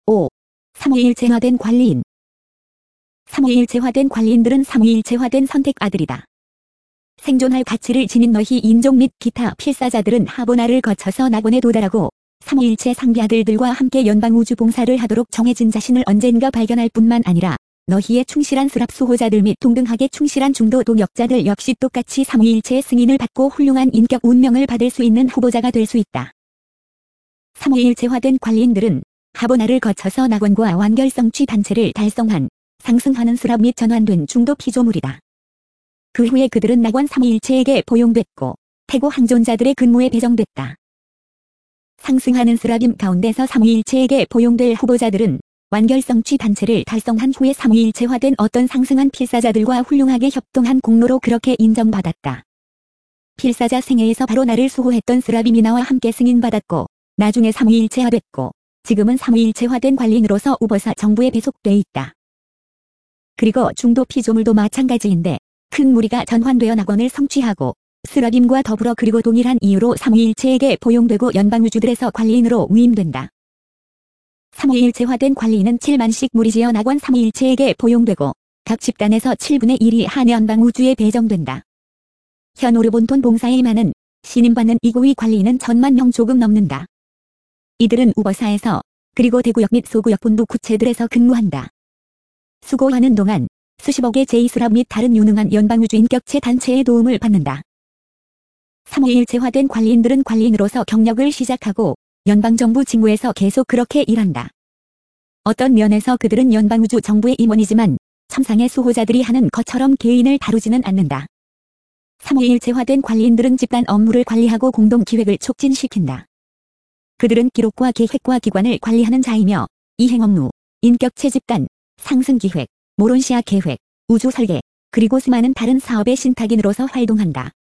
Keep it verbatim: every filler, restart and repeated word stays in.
오. 삼위일체화된 관리인. 삼위일체화된 관리인들은 삼위일체화된 선택아들이다. 생존할 가치를 지닌 너희 인종 및 기타 필사자들은 하보나를 거쳐서 낙원에 도달하고 삼위일체 상비아들들과 함께 연방우주 봉사를 하도록 정해진 자신을 언젠가 발견할 뿐만 아니라 너희의 충실한 수랍 수호자들 및 동등하게 충실한 중도 동역자들 역시 똑같이 삼위일체의 승인을 받고 훌륭한 인격 운명을 받을 수 있는 후보자가 될 수 있다. 삼위일체화된 관리인들은 하보나를 거쳐서 낙원과 완결성취 단체를 달성한 상승하는 수랍 및 전환된 중도 피조물이다. 그 후에 그들은 낙원 삼위일체에게 포용됐고 태고 항존자들의 근무에 배정됐다. 상승하는 수랍임 가운데서 삼위일체에게 포용될 후보자들은 완결성취 단체를 달성한 후에 삼위일체화된 어떤 상승한 필사자들과 훌륭하게 협동한 공로로 그렇게 인정받았다. 필사자 생애에서 바로 나를 수호했던 스라빔이 나와 함께 승인받았고 나중에 삼위일체화됐고 지금은 삼위일체화된 관리인으로서 우버사 정부에 배속돼 있다. 그리고 중도 피조물도 마찬가지인데 큰 무리가 전환되어 낙원을 성취하고 스라빔과 더불어 그리고 동일한 이유로 삼위일체에게 포용되고 연방우주들에서 관리인으로 위임된다. 삼위일체화된 관리인은 칠만씩 무리지어 낙원 삼위일체에게 포용되고 각 집단에서 칠분의 일이 한 연방우주에 배정된다. 현 오르본톤 봉사에 많은 신임받는 이 고위 관리인은 천만 명 조금 넘는다. 이들은 우버사에서 그리고 대구역 및 소구역 본부 구체들에서 근무한다. 수고하는 동안 수십억의 제이수랍 및 다른 유능한 연방우주 인격체 단체의 도움을 받는다. 삼위일체화된 관리인들은 관리인으로서 경력을 시작하고 연방정부 직무에서 계속 그렇게 일한다. 어떤 면에서 그들은 연방우주 정부의 임원이지만 천상의 수호자들이 하는 것처럼 개인을 다루지는 않는다. 삼위일체화된 관리인들은 집단 업무를 관리하고 공동 기획을 촉진시킨다. 그들은 기록과 계획과 기관을 관리하는 자이며 이행 업무, 인격체 집단, 상승 기획, 모론시아 계획, 우주 설계, 그리고 수많은 다른 사업의 신탁인으로서 활동한다.